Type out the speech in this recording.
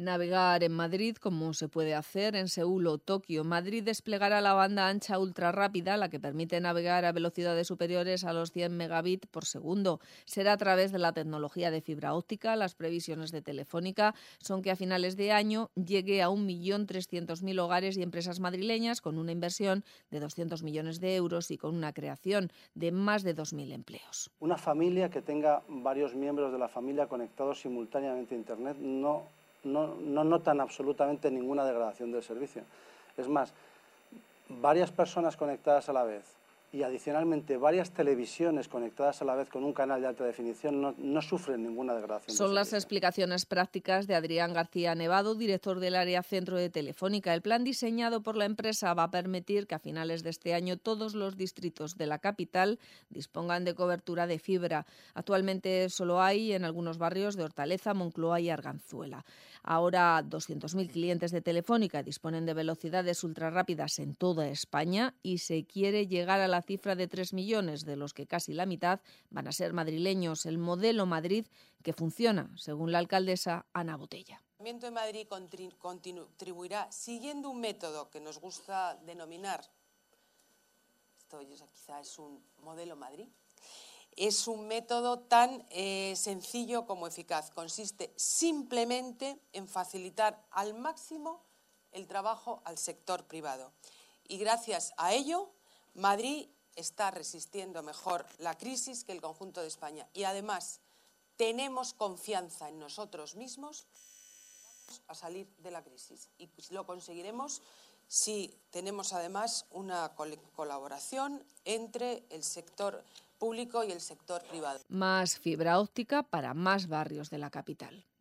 Navegar en Madrid, como se puede hacer en Seúl o Tokio. Madrid desplegará la banda ancha ultrarrápida, la que permite navegar a velocidades superiores a los 100 megabits por segundo. Será a través de la tecnología de fibra óptica. Las previsiones de Telefónica son que a finales de año llegue a 1.300.000 hogares y empresas madrileñas, con una inversión de 200 millones de euros y con una creación de más de 2.000 empleos. Una familia que tenga varios miembros de la familia conectados simultáneamente a Internet no notan absolutamente ninguna degradación del servicio. Es más, varias personas conectadas a la vez y adicionalmente varias televisiones conectadas a la vez con un canal de alta definición no sufren ninguna degradación. Son las explicaciones prácticas de Adrián García Nevado, director del área centro de Telefónica. El plan diseñado por la empresa va a permitir que a finales de este año todos los distritos de la capital dispongan de cobertura de fibra. Actualmente solo hay en algunos barrios de Hortaleza, Moncloa y Arganzuela. Ahora 200.000 clientes de Telefónica disponen de velocidades ultrarrápidas en toda España y se quiere llegar a la cifra de 3 millones, de los que casi la mitad van a ser madrileños. El modelo Madrid que funciona, según la alcaldesa Ana Botella. El Ayuntamiento de Madrid contribuirá siguiendo un método que nos gusta denominar, esto quizá es un modelo Madrid, es un método tan sencillo como eficaz. Consiste simplemente en facilitar al máximo el trabajo al sector privado. Y gracias a ello, Madrid está resistiendo mejor la crisis que el conjunto de España. Y además, tenemos confianza en nosotros mismos a salir de la crisis. Y lo conseguiremos si tenemos además una colaboración entre el sector público y el sector privado. Más fibra óptica para más barrios de la capital.